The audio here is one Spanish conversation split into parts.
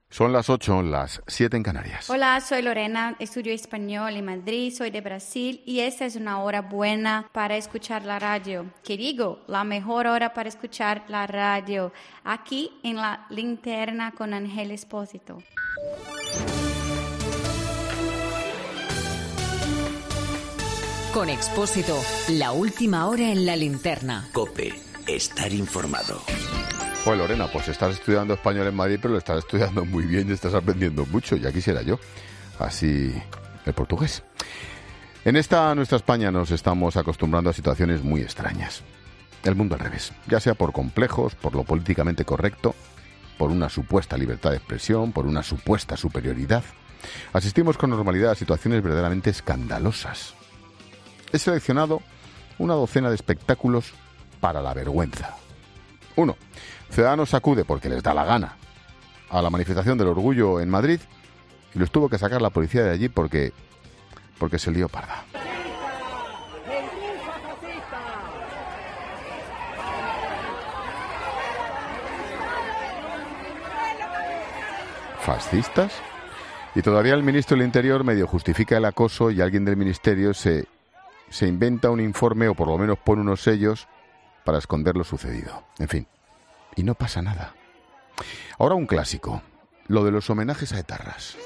Son las 8, las 7 en Canarias. Hola, soy Lorena, estudio español en Madrid, soy de Brasil y esta es una hora buena para escuchar la radio. ¿Qué digo? La mejor hora para escuchar la radio, aquí en La Linterna con Ángel Espósito. Con Expósito, la última hora en La Linterna. COPE, estar informado. Pues Lorena, pues estás estudiando español en Madrid, pero lo estás estudiando muy bien y estás aprendiendo mucho, ya quisiera yo. Así el portugués. En esta nuestra España nos estamos acostumbrando a situaciones muy extrañas. El mundo al revés, ya sea por complejos, por lo políticamente correcto, por una supuesta libertad de expresión, por una supuesta superioridad. Asistimos con normalidad a situaciones verdaderamente escandalosas. He seleccionado una docena de espectáculos para la vergüenza. 1. Ciudadanos acude porque les da la gana a la manifestación del orgullo en Madrid y los tuvo que sacar la policía de allí porque se lió parda. ¿Fascistas? Y todavía el ministro del Interior medio justifica el acoso y alguien del ministerio se inventa un informe o por lo menos pone unos sellos para esconder lo sucedido. En fin, y no pasa nada. Ahora un clásico, lo de los homenajes a etarras.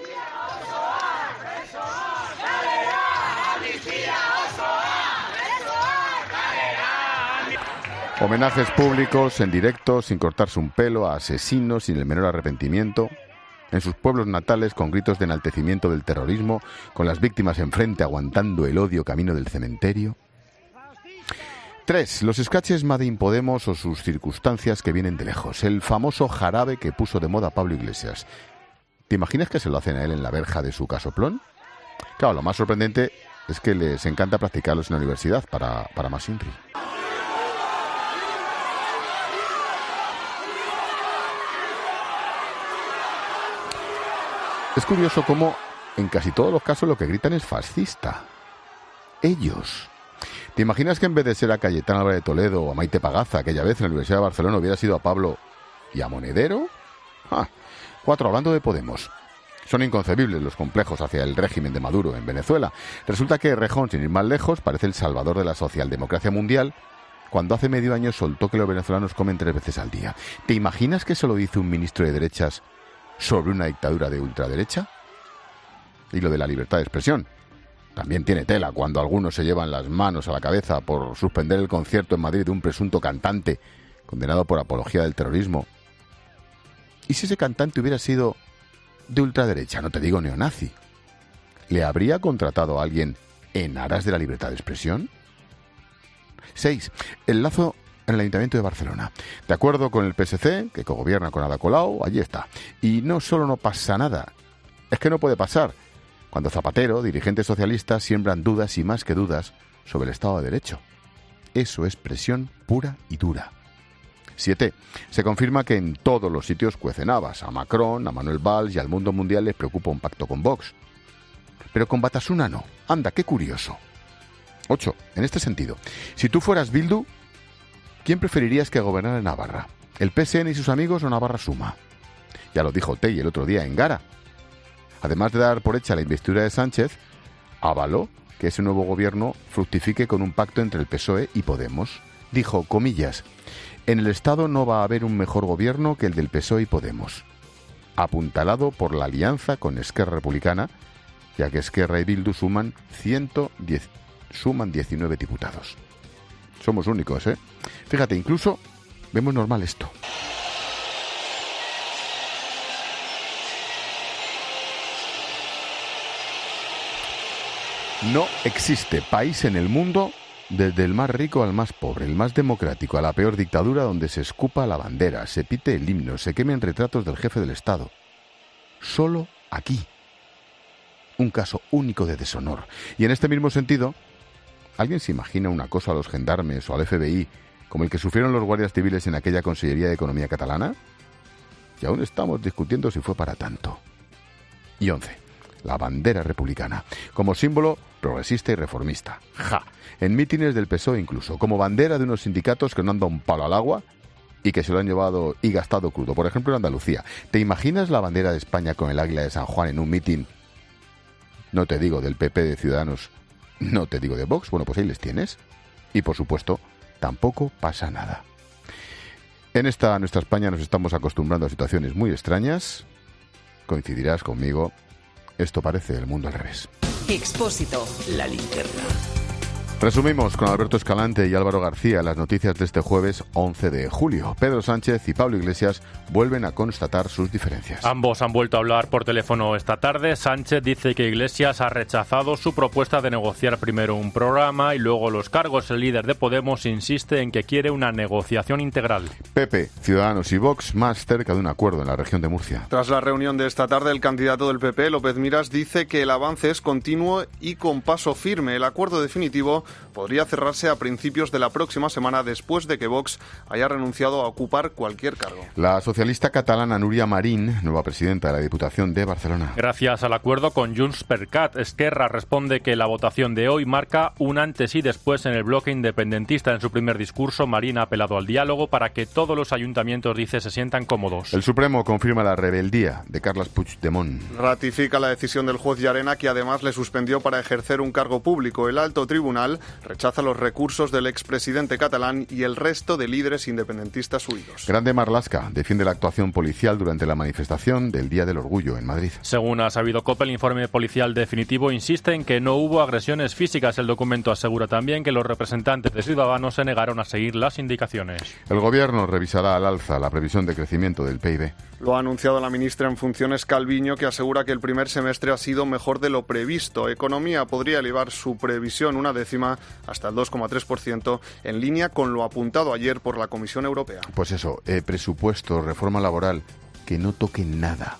Homenajes públicos, en directo, sin cortarse un pelo, a asesinos sin el menor arrepentimiento, en sus pueblos natales con gritos de enaltecimiento del terrorismo, con las víctimas enfrente aguantando el odio camino del cementerio. 3. Los sketches Made in Podemos o sus circunstancias que vienen de lejos. El famoso jarabe que puso de moda Pablo Iglesias. ¿Te imaginas que se lo hacen a él en la verja de su casoplón? Claro, lo más sorprendente es que les encanta practicarlos en la universidad para más INRI. Es curioso cómo en casi todos los casos lo que gritan es fascista. Ellos. ¿Te imaginas que en vez de ser a Cayetano Álvarez de Toledo o a Maite Pagaza aquella vez en la Universidad de Barcelona hubiera sido a Pablo y a Monedero? 4. Hablando de Podemos. Son inconcebibles los complejos hacia el régimen de Maduro en Venezuela. Resulta que Rejón, sin ir más lejos, parece el salvador de la socialdemocracia mundial cuando hace medio año soltó que los venezolanos comen 3 veces al día. ¿Te imaginas que eso lo dice un ministro de derechas sobre una dictadura de ultraderecha? Y lo de la libertad de expresión. También tiene tela cuando algunos se llevan las manos a la cabeza por suspender el concierto en Madrid de un presunto cantante condenado por apología del terrorismo. ¿Y si ese cantante hubiera sido de ultraderecha, no te digo neonazi? ¿Le habría contratado a alguien en aras de la libertad de expresión? 6. El lazo en el Ayuntamiento de Barcelona. De acuerdo con el PSC, que cogobierna con Ada Colau, allí está. Y no solo no pasa nada, es que no puede pasar. Cuando Zapatero, dirigentes socialistas, siembran dudas y más que dudas sobre el Estado de Derecho. Eso es presión pura y dura. 7. Se confirma que en todos los sitios cuecen habas. A Macron, a Manuel Valls y al mundo mundial les preocupa un pacto con Vox. Pero con Batasuna no. Anda, qué curioso. 8. En este sentido, si tú fueras Bildu, ¿quién preferirías que gobernara en Navarra? ¿El PSN y sus amigos o Navarra Suma? Ya lo dijo Tey el otro día en Gara. Además de dar por hecha la investidura de Sánchez, avaló que ese nuevo gobierno fructifique con un pacto entre el PSOE y Podemos. Dijo, comillas, en el Estado no va a haber un mejor gobierno que el del PSOE y Podemos. Apuntalado por la alianza con Esquerra Republicana, ya que Esquerra y Bildu suman 19 diputados. Somos únicos, ¿eh? Fíjate, incluso vemos normal esto. No existe país en el mundo, desde el más rico al más pobre, el más democrático a la peor dictadura, donde se escupa la bandera, se pite el himno, se quemen retratos del jefe del Estado. Solo aquí. Un caso único de deshonor. Y en este mismo sentido, ¿alguien se imagina un acoso a los gendarmes o al FBI como el que sufrieron los guardias civiles en aquella Consellería de Economía catalana? Y aún estamos discutiendo si fue para tanto. Y 11. La bandera republicana, como símbolo progresista y reformista. En mítines del PSOE incluso, como bandera de unos sindicatos que no han dado un palo al agua y que se lo han llevado y gastado crudo. Por ejemplo, en Andalucía. ¿Te imaginas la bandera de España con el águila de San Juan en un mitin? No te digo del PP, de Ciudadanos, no te digo de Vox. Bueno, pues ahí les tienes. Y por supuesto, tampoco pasa nada. En esta nuestra España nos estamos acostumbrando a situaciones muy extrañas. Coincidirás conmigo, esto parece el mundo al revés. Expósito. La linterna. Resumimos con Alberto Escalante y Álvaro García las noticias de este jueves 11 de julio. Pedro Sánchez y Pablo Iglesias vuelven a constatar sus diferencias. Ambos han vuelto a hablar por teléfono esta tarde. Sánchez dice que Iglesias ha rechazado su propuesta de negociar primero un programa y luego los cargos. El líder de Podemos insiste en que quiere una negociación integral. PP, Ciudadanos y Vox más cerca de un acuerdo en la región de Murcia. Tras la reunión de esta tarde, el candidato del PP, López Miras, dice que el avance es continuo y con paso firme. El acuerdo definitivo podría cerrarse a principios de la próxima semana después de que Vox haya renunciado a ocupar cualquier cargo. La socialista catalana Núria Marín, nueva presidenta de la Diputación de Barcelona. Gracias al acuerdo con Junts per Cat, Esquerra responde que la votación de hoy marca un antes y después en el bloque independentista. En su primer discurso, Marín ha apelado al diálogo para que todos los ayuntamientos, dice, se sientan cómodos. El Supremo confirma la rebeldía de Carles Puigdemont. Ratifica la decisión del juez Llarena, que además le suspendió para ejercer un cargo público. El alto tribunal rechaza los recursos del expresidente catalán y el resto de líderes independentistas huidos. Grande Marlaska defiende la actuación policial durante la manifestación del Día del Orgullo en Madrid. Según ha sabido COPE, el informe policial definitivo insiste en que no hubo agresiones físicas. El documento asegura también que los representantes de Ciudadanos se negaron a seguir las indicaciones. El Gobierno revisará al alza la previsión de crecimiento del PIB. Lo ha anunciado la ministra en funciones Calviño, que asegura que el primer semestre ha sido mejor de lo previsto. Economía podría elevar su previsión una décima hasta el 2,3%, en línea con lo apuntado ayer por la Comisión Europea. Pues eso, presupuesto, reforma laboral, que no toquen nada.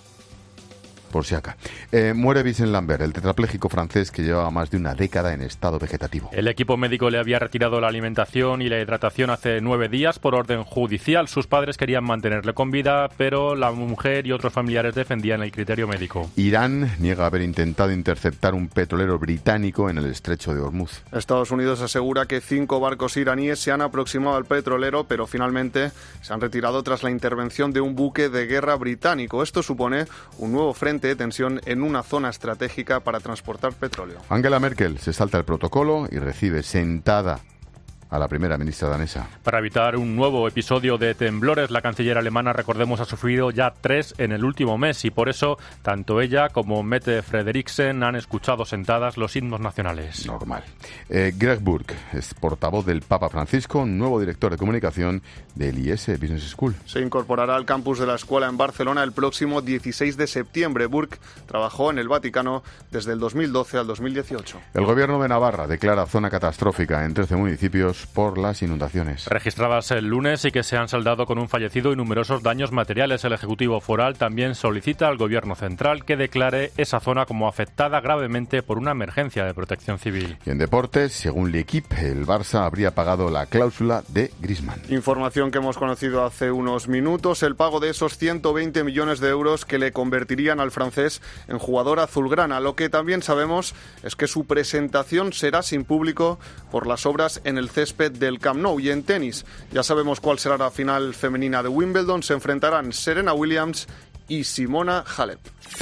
Por si acá. Muere Vincent Lambert, el tetrapléjico francés que llevaba más de una década en estado vegetativo. El equipo médico le había retirado la alimentación y la hidratación hace 9 días por orden judicial. Sus padres querían mantenerle con vida, pero la mujer y otros familiares defendían el criterio médico. Irán niega haber intentado interceptar un petrolero británico en el estrecho de Hormuz. Estados Unidos asegura que 5 barcos iraníes se han aproximado al petrolero, pero finalmente se han retirado tras la intervención de un buque de guerra británico. Esto supone un nuevo frente de tensión en una zona estratégica para transportar petróleo. Angela Merkel se salta el protocolo y recibe sentada a la primera ministra danesa. Para evitar un nuevo episodio de temblores, la canciller alemana, recordemos, ha sufrido ya 3 en el último mes y por eso tanto ella como Mette Frederiksen han escuchado sentadas los himnos nacionales. Normal. Greg Burke es portavoz del Papa Francisco, nuevo director de comunicación del IS Business School. Se incorporará al campus de la escuela en Barcelona el próximo 16 de septiembre. Burke trabajó en el Vaticano desde el 2012 al 2018. El gobierno de Navarra declara zona catastrófica en 13 municipios por las inundaciones. Registradas el lunes y que se han saldado con un fallecido y numerosos daños materiales. El Ejecutivo Foral también solicita al Gobierno Central que declare esa zona como afectada gravemente por una emergencia de protección civil. Y en deportes, según L'Equipe, el Barça habría pagado la cláusula de Griezmann. Información que hemos conocido hace unos minutos, el pago de esos 120 millones de euros que le convertirían al francés en jugador azulgrana. Lo que también sabemos es que su presentación será sin público por las obras en el césped del Camp Nou. Y en tenis, ya sabemos cuál será la final femenina de Wimbledon. Se enfrentarán Serena Williams y Simona Halep.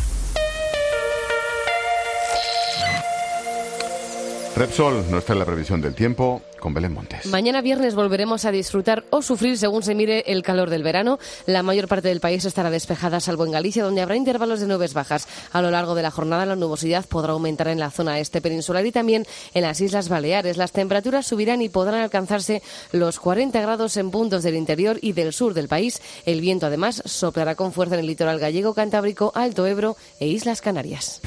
Repsol nos trae la previsión del tiempo con Belén Montes. Mañana viernes volveremos a disfrutar o sufrir según se mire el calor del verano. La mayor parte del país estará despejada, salvo en Galicia, donde habrá intervalos de nubes bajas. A lo largo de la jornada la nubosidad podrá aumentar en la zona este peninsular y también en las Islas Baleares. Las temperaturas subirán y podrán alcanzarse los 40 grados en puntos del interior y del sur del país. El viento además soplará con fuerza en el litoral gallego, cantábrico, Alto Ebro e Islas Canarias.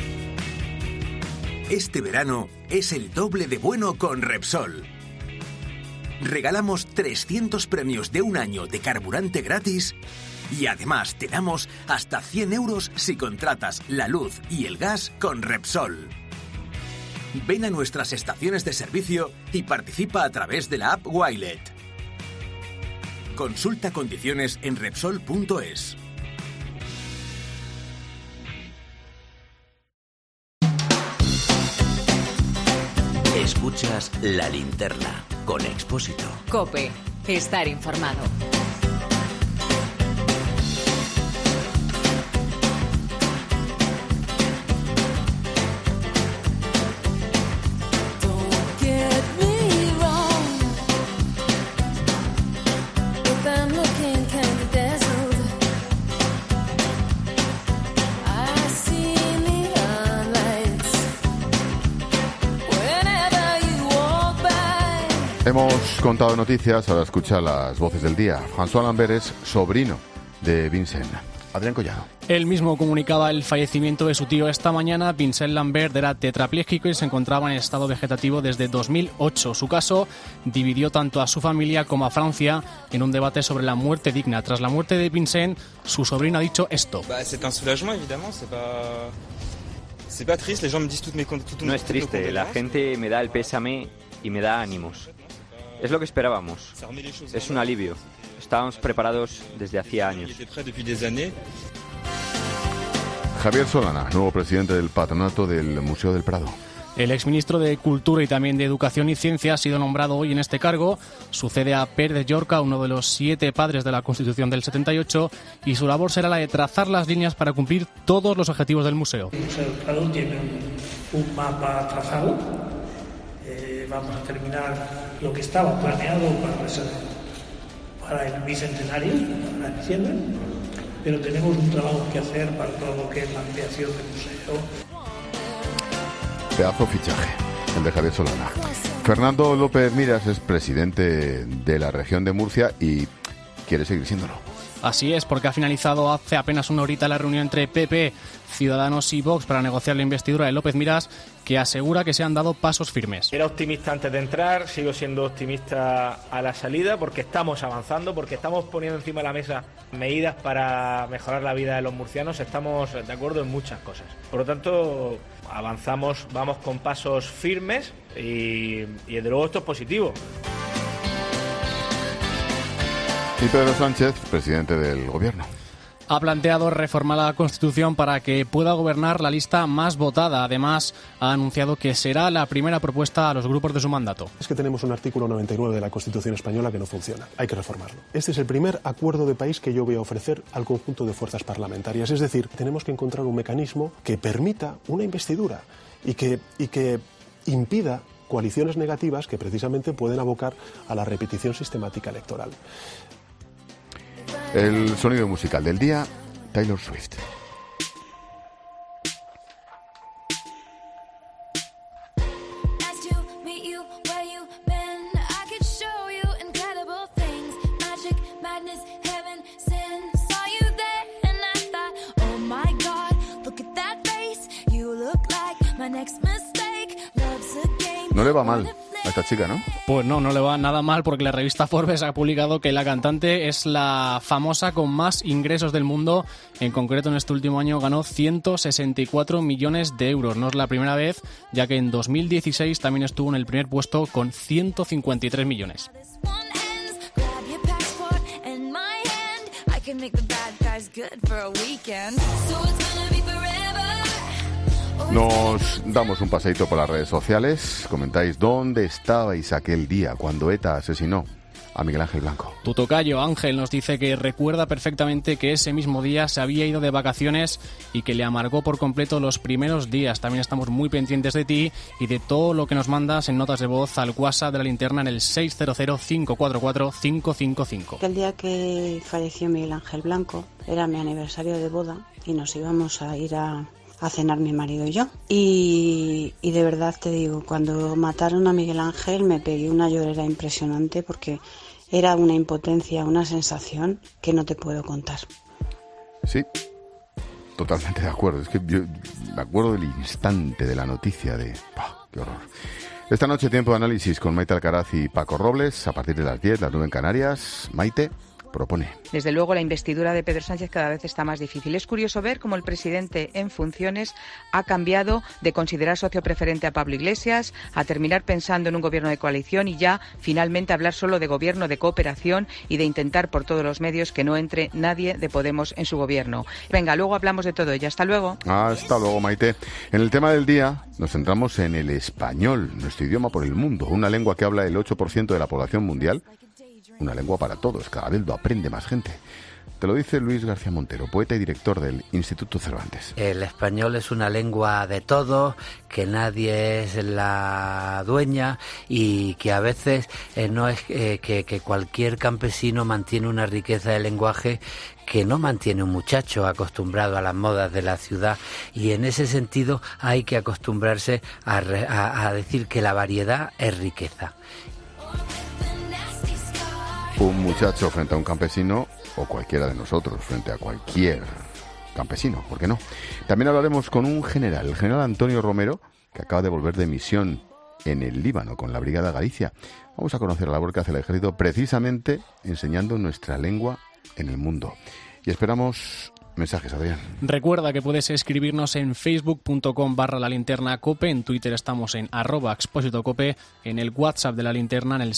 Este verano es el doble de bueno con Repsol. Regalamos 300 premios de un año de carburante gratis y además te damos hasta 100 euros si contratas la luz y el gas con Repsol. Ven a nuestras estaciones de servicio y participa a través de la app Wilet. Consulta condiciones en Repsol.es. Escuchas La Linterna con Expósito. COPE. Estar informado. Hemos contado noticias, ahora escucha las voces del día. François Lambert es sobrino de Vincent. Adrián Collado. Él mismo comunicaba el fallecimiento de su tío esta mañana. Vincent Lambert era tetrapléjico y se encontraba en estado vegetativo desde 2008. Su caso dividió tanto a su familia como a Francia en un debate sobre la muerte digna. Tras la muerte de Vincent, su sobrino ha dicho esto. No es triste, la gente me da el pésame y me da ánimos. Es lo que esperábamos. Es un alivio. Estábamos preparados desde hacía años. Javier Solana, nuevo presidente del patronato del Museo del Prado. El exministro de Cultura y también de Educación y Ciencia ha sido nombrado hoy en este cargo. Sucede a Pere de Llorca, uno de los 7 padres de la Constitución del 78, y su labor será la de trazar las líneas para cumplir todos los objetivos del museo. El Museo del Prado tiene un mapa trazado. Vamos a terminar lo que estaba planeado para el bicentenario, para diciembre, pero tenemos un trabajo que hacer para todo lo que es la ampliación del museo. Pedazo fichaje, el de Javier Solana. Fernando López Miras es presidente de la región de Murcia y quiere seguir siéndolo. Así es, porque ha finalizado hace apenas una horita la reunión entre PP, Ciudadanos y Vox para negociar la investidura de López Miras, que asegura que se han dado pasos firmes. Era optimista antes de entrar, sigo siendo optimista a la salida, porque estamos avanzando, porque estamos poniendo encima de la mesa medidas para mejorar la vida de los murcianos, estamos de acuerdo en muchas cosas. Por lo tanto, avanzamos, vamos con pasos firmes y desde luego esto es positivo. Y Pedro Sánchez, presidente del Gobierno. Ha planteado reformar la Constitución para que pueda gobernar la lista más votada. Además, ha anunciado que será la primera propuesta a los grupos de su mandato. Es que tenemos un artículo 99 de la Constitución española que no funciona. Hay que reformarlo. Este es el primer acuerdo de país que yo voy a ofrecer al conjunto de fuerzas parlamentarias. Es decir, tenemos que encontrar un mecanismo que permita una investidura y que impida coaliciones negativas que precisamente pueden abocar a la repetición sistemática electoral. El sonido musical del día, Taylor Swift. No le va mal a esta chica, ¿no? Pues no le va nada mal, porque la revista Forbes ha publicado que la cantante es la famosa con más ingresos del mundo. En concreto, en este último año ganó 164 millones de euros. No es la primera vez, ya que en 2016 también estuvo en el primer puesto con 153 millones. Nos damos un paseíto por las redes sociales. Comentáis dónde estabais aquel día cuando ETA asesinó a Miguel Ángel Blanco. Tu tocayo Ángel nos dice que recuerda perfectamente que ese mismo día se había ido de vacaciones y que le amargó por completo los primeros días. También estamos muy pendientes de ti y de todo lo que nos mandas en notas de voz al WhatsApp de la linterna en el 600-544-555. El día que falleció Miguel Ángel Blanco era mi aniversario de boda y nos íbamos a ir a cenar mi marido y yo. Y de verdad te digo, cuando mataron a Miguel Ángel me pegué una llorera impresionante porque era una impotencia, una sensación que no te puedo contar. Sí, totalmente de acuerdo. Es que yo me acuerdo del instante de la noticia de... ¡Pah, qué horror! Esta noche tiempo de análisis con Maite Alcaraz y Paco Robles a partir de las 10, las 9 en Canarias. Maite propone. Desde luego, la investidura de Pedro Sánchez cada vez está más difícil. Es curioso ver cómo el presidente en funciones ha cambiado de considerar socio preferente a Pablo Iglesias a terminar pensando en un gobierno de coalición y ya finalmente hablar solo de gobierno de cooperación y de intentar por todos los medios que no entre nadie de Podemos en su gobierno. Venga, luego hablamos de todo ello. Hasta luego. Hasta luego, Maite. En el tema del día nos centramos en el español, nuestro idioma por el mundo, una lengua que habla el 8% de la población mundial. Una lengua para todos, cada vez lo aprende más gente. Te lo dice Luis García Montero, poeta y director del Instituto Cervantes. El español es una lengua de todos, que nadie es la dueña y que a veces no es que cualquier campesino mantiene una riqueza de lenguaje que no mantiene un muchacho acostumbrado a las modas de la ciudad, y en ese sentido hay que acostumbrarse a decir que la variedad es riqueza. un muchacho frente a un campesino o cualquiera de nosotros frente a cualquier campesino, ¿por qué no? También hablaremos con un general, el general Antonio Romero, que acaba de volver de misión en el Líbano con la Brigada Galicia. Vamos a conocer la labor que hace el ejército precisamente enseñando nuestra lengua en el mundo. Y esperamos mensajes, Adrián. Recuerda que puedes escribirnos en facebook.com/lalinternacope, en Twitter estamos en @expósitocope, en el WhatsApp de La Linterna en el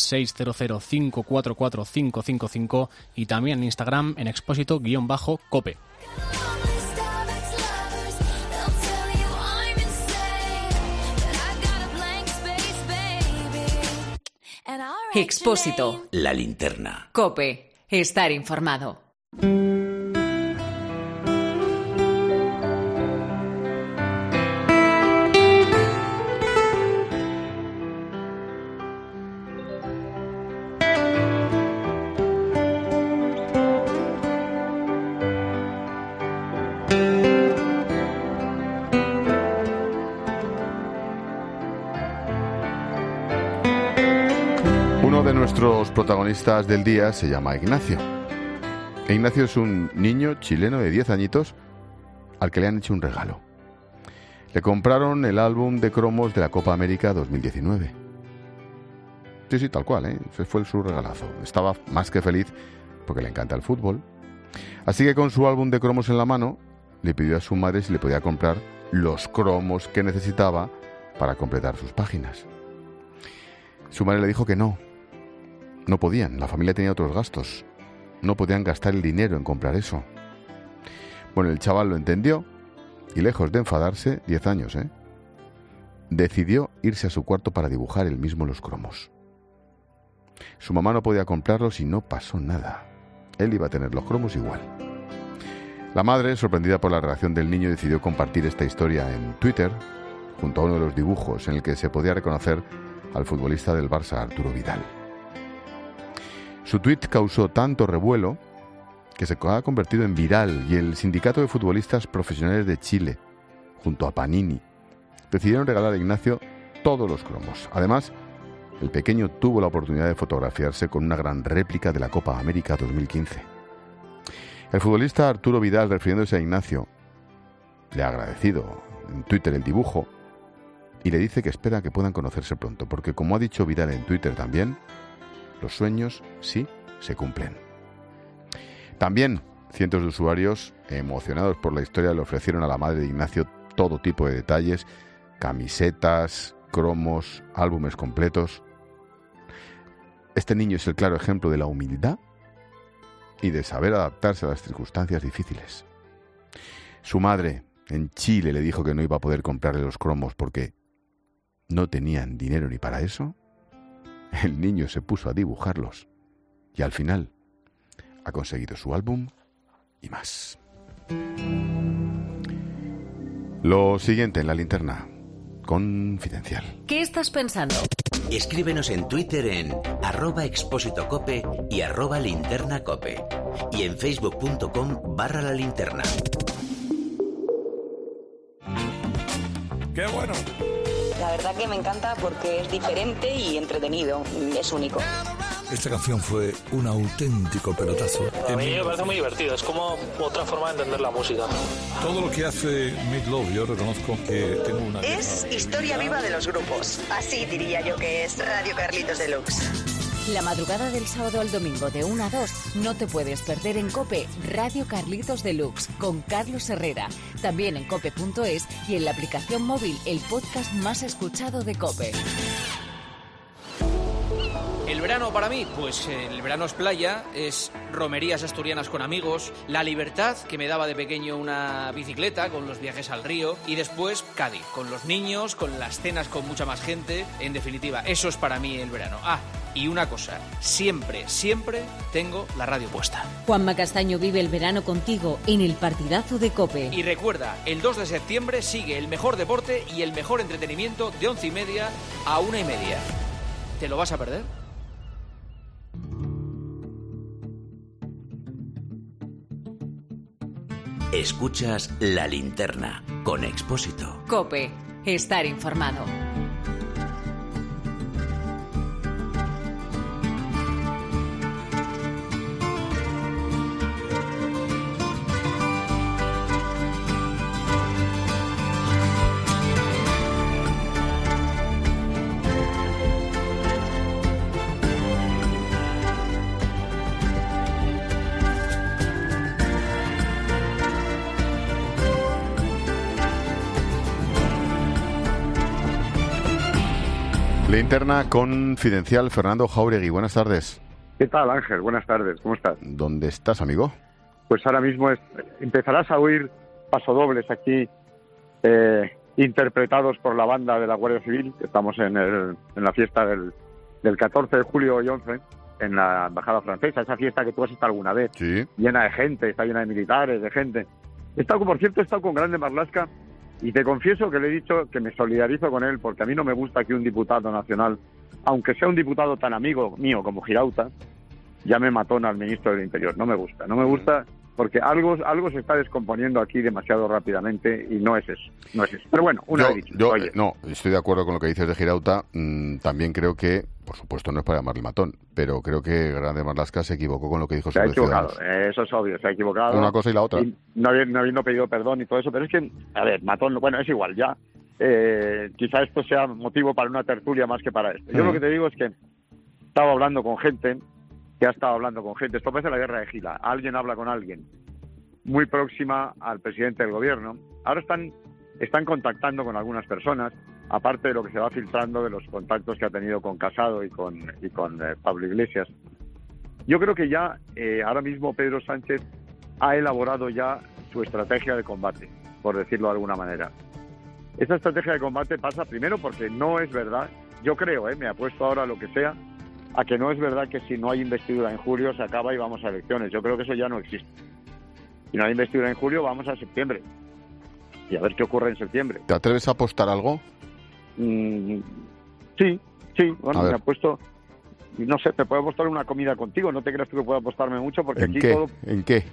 600-544-555 y también en Instagram en expósito_cope. Expósito. La Linterna. Cope. Estar informado. Uno de nuestros protagonistas del día se llama Ignacio. Ignacio es un niño chileno de 10 añitos al que le han hecho un regalo. Le compraron el álbum de cromos de la Copa América 2019. Sí, tal cual, ese fue su regalazo. Estaba más que feliz porque le encanta el fútbol. Así que con su álbum de cromos en la mano, le pidió a su madre si le podía comprar los cromos que necesitaba para completar sus páginas. Su madre le dijo que no podían, la familia tenía otros gastos, no podían gastar el dinero en comprar eso. Bueno, el chaval lo entendió y lejos de enfadarse, 10 años, decidió irse a su cuarto para dibujar él mismo los cromos. Su mamá no podía comprarlos y no pasó nada. Él iba a tener los cromos igual. La madre, sorprendida por la reacción del niño, decidió compartir esta historia en Twitter, junto a uno de los dibujos en el que se podía reconocer al futbolista del Barça, Arturo Vidal. Su tuit causó tanto revuelo que se ha convertido en viral y el Sindicato de Futbolistas Profesionales de Chile, junto a Panini, decidieron regalar a Ignacio todos los cromos. Además, el pequeño tuvo la oportunidad de fotografiarse con una gran réplica de la Copa América 2015. El futbolista Arturo Vidal, refiriéndose a Ignacio, le ha agradecido en Twitter el dibujo y le dice que espera que puedan conocerse pronto, porque como ha dicho Vidal en Twitter también, los sueños sí se cumplen. También cientos de usuarios, emocionados por la historia, le ofrecieron a la madre de Ignacio todo tipo de detalles, camisetas, cromos, álbumes completos. Este niño es el claro ejemplo de la humildad y de saber adaptarse a las circunstancias difíciles. Su madre en Chile le dijo que no iba a poder comprarle los cromos porque no tenían dinero ni para eso. El niño se puso a dibujarlos y al final ha conseguido su álbum y más. Lo siguiente en La Linterna, confidencial. ¿Qué estás pensando? Escríbenos en Twitter en @expósitocope y @linternacope y en facebook.com/lalinterna. ¡Qué bueno! La verdad que me encanta porque es diferente y entretenido, es único. Esta canción fue un auténtico pelotazo. A mí me parece muy divertido, es como otra forma de entender la música. Todo lo que hace Meat Loaf, yo reconozco que tengo una... Es historia viva de los grupos, así diría yo que es Radio Carlitos Deluxe. La madrugada del sábado al domingo de 1 a 2 no te puedes perder en COPE Radio Carlitos Deluxe con Carlos Herrera. También en cope.es y en la aplicación móvil, el podcast más escuchado de COPE. El verano para mí, pues el verano es playa, es romerías asturianas con amigos, la libertad que me daba de pequeño una bicicleta con los viajes al río y después Cádiz, con los niños, con las cenas con mucha más gente, en definitiva, eso es para mí el verano. Ah, y una cosa, siempre tengo la radio puesta. Juanma Castaño vive el verano contigo en el partidazo de COPE. Y recuerda, el 2 de septiembre sigue el mejor deporte y el mejor entretenimiento de 11:30 a 1:30. ¿Te lo vas a perder? Escuchas La Linterna con Expósito. COPE. Estar informado. Linterna confidencial, Fernando Jáuregui. Buenas tardes. ¿Qué tal, Ángel? Buenas tardes. ¿Cómo estás? ¿Dónde estás, amigo? Pues ahora mismo empezarás a oír pasodobles aquí, interpretados por la banda de la Guardia Civil. Estamos en la fiesta del 14 de julio y 11, en la Embajada Francesa, esa fiesta que tú has estado alguna vez, sí, llena de gente, está llena de militares, de gente. Por cierto, he estado con Grande Marlaska y te confieso que le he dicho que me solidarizo con él, porque a mí no me gusta que un diputado nacional, aunque sea un diputado tan amigo mío como Girauta, llame matón al ministro del Interior. No me gusta porque algo se está descomponiendo aquí demasiado rápidamente y no es eso. Pero bueno, vez dicho. No, estoy de acuerdo con lo que dices de Girauta. También creo que, por supuesto, no es para llamarle matón, pero creo que Grande Marlaska se equivocó con lo que dijo sobre Ciudadanos. Se ha equivocado, eso es obvio, se ha equivocado. Una cosa y la otra. Y no habiendo pedido perdón y todo eso, pero es que, a ver, matón, bueno, es igual, ya. Quizá esto sea motivo para una tertulia más que para esto. Yo lo que te digo es que estaba hablando con gente, esto parece la guerra de Gila, alguien habla con alguien, muy próxima al presidente del gobierno. Ahora están contactando con algunas personas, aparte de lo que se va filtrando de los contactos que ha tenido con Casado y con Pablo Iglesias. Yo creo que ya ahora mismo Pedro Sánchez ha elaborado ya su estrategia de combate, por decirlo de alguna manera. Esa estrategia de combate pasa primero porque no es verdad, yo creo, me apuesto ahora a lo que sea, a que no es verdad que si no hay investidura en julio se acaba y vamos a elecciones. Yo creo que eso ya no existe. Si no hay investidura en julio, vamos a septiembre. Y a ver qué ocurre en septiembre. ¿Te atreves a apostar algo? Sí. Bueno, me apuesto... No sé, te puedo apostar una comida contigo. No te creas tú que puedo apostarme mucho porque aquí todo... ¿En qué?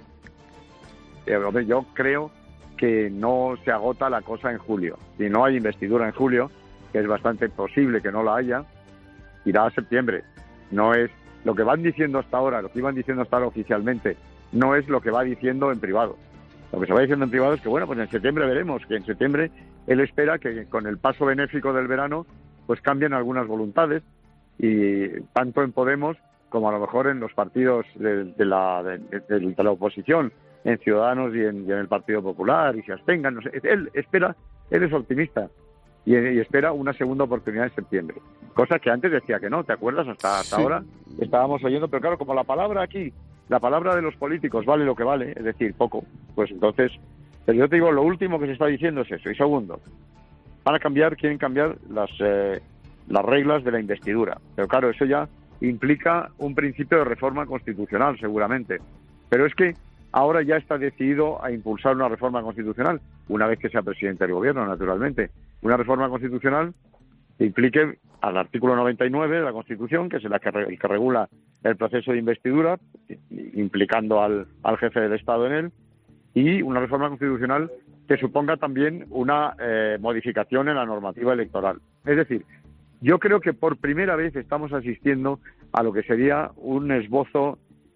Yo creo que no se agota la cosa en julio. Si no hay investidura en julio, que es bastante posible que no la haya, irá a septiembre. No es lo que van diciendo hasta ahora, lo que iban diciendo hasta ahora oficialmente, no es lo que va diciendo en privado. Lo que se va diciendo en privado es que, bueno, pues en septiembre veremos, que en septiembre él espera que con el paso benéfico del verano, pues cambien algunas voluntades, y tanto en Podemos como a lo mejor en los partidos de la oposición, en Ciudadanos y en el Partido Popular, y se abstengan. No sé. Él es optimista. Y espera una segunda oportunidad en septiembre. Cosa que antes decía que no, ¿te acuerdas? Hasta Sí. ahora estábamos oyendo, pero claro, como la palabra de los políticos vale lo que vale, es decir, poco, pues entonces, pero yo te digo, lo último que se está diciendo es eso. Y segundo, quieren cambiar las reglas de la investidura. Pero claro, eso ya implica un principio de reforma constitucional, seguramente. Pero es que ahora ya está decidido a impulsar una reforma constitucional, una vez que sea presidente del gobierno, naturalmente. Una reforma constitucional que implique al artículo 99 de la Constitución, que es el que regula el proceso de investidura, implicando al jefe del Estado en él, y una reforma constitucional que suponga también una modificación en la normativa electoral. Es decir, yo creo que por primera vez estamos asistiendo a lo que sería un esbozo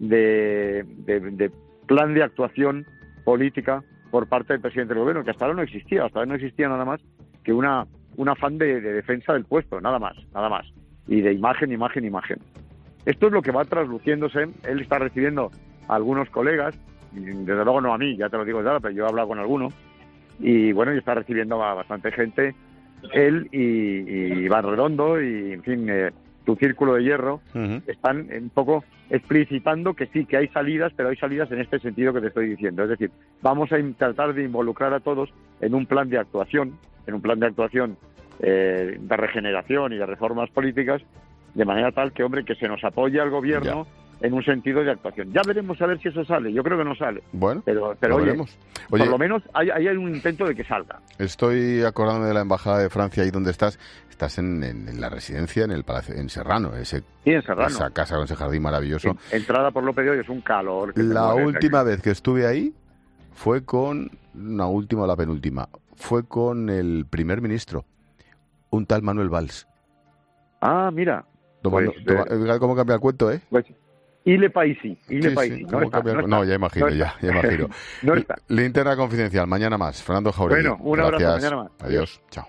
de plan de actuación política por parte del presidente del gobierno, que hasta ahora no existía. Hasta ahora no existía nada más que un afán de defensa del puesto, nada más, y de imagen. Esto es lo que va trasluciéndose. Él está recibiendo a algunos colegas, desde luego no a mí, ya te lo digo ya, pero yo he hablado con alguno, y bueno, y está recibiendo a bastante gente, él y Iván Redondo, y en fin, tu círculo de hierro, están un poco explicitando que sí, que hay salidas, pero hay salidas en este sentido que te estoy diciendo. Es decir, vamos a tratar de involucrar a todos en un plan de actuación, de regeneración y de reformas políticas, de manera tal que, hombre, que se nos apoye al gobierno en un sentido de actuación. Ya veremos a ver si eso sale. Yo creo que no sale. Bueno, pero lo oye, veremos. Por lo menos hay un intento de que salga. Estoy acordándome de la Embajada de Francia, ahí donde estás. Estás en la residencia, en el Palacio, en Serrano. Sí, en Serrano. Esa casa con ese jardín maravilloso. Entrada por López de Hoyo, es un calor. La última vez que estuve ahí fue con... La última o la penúltima. Fue con el primer ministro, un tal Manuel Valls. Ah, mira. ¿Cómo cambia el cuento, Pues, Ile Paisi. Sí, no, ya imagino. No está. Linterna confidencial, mañana más. Fernando Jáuregui. Bueno, un abrazo, mañana más. Adiós. Chao.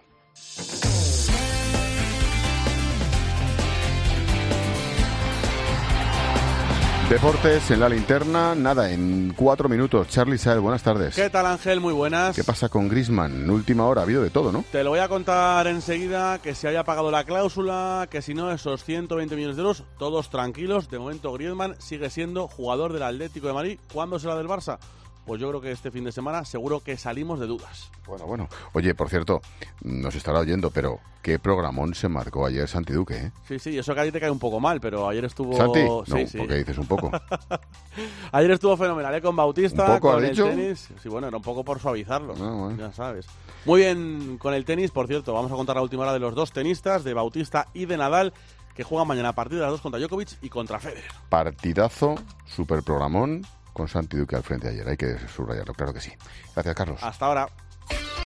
Deportes en la linterna, nada, en 4 minutos. Charly Saez, buenas tardes. ¿Qué tal, Ángel? Muy buenas. ¿Qué pasa con Griezmann? Última hora, ha habido de todo, ¿no? Te lo voy a contar enseguida, que se haya pagado la cláusula, que si no, esos 120 millones de euros, todos tranquilos. De momento, Griezmann sigue siendo jugador del Atlético de Madrid. ¿Cuándo será del Barça? Pues yo creo que este fin de semana seguro que salimos de dudas. Bueno. Oye, por cierto, nos estará oyendo, pero qué programón se marcó ayer Santi Duque, ¿eh? Sí, eso que a ti te cae un poco mal, pero ayer estuvo... ¿Santi? No, sí. ¿por qué dices un poco? Ayer estuvo fenomenal, ¿eh? Con Bautista, ¿Un poco, con has el dicho? tenis. Sí, bueno, era un poco por suavizarlo, bueno. Ya sabes. Muy bien con el tenis, por cierto, vamos a contar la última hora de los dos tenistas, de Bautista y de Nadal, que juegan mañana a partir de las 2 contra Djokovic y contra Federer. Partidazo, super programón, con Santi Duque al frente ayer, hay que subrayarlo, claro que sí. Gracias, Carlos. Hasta ahora.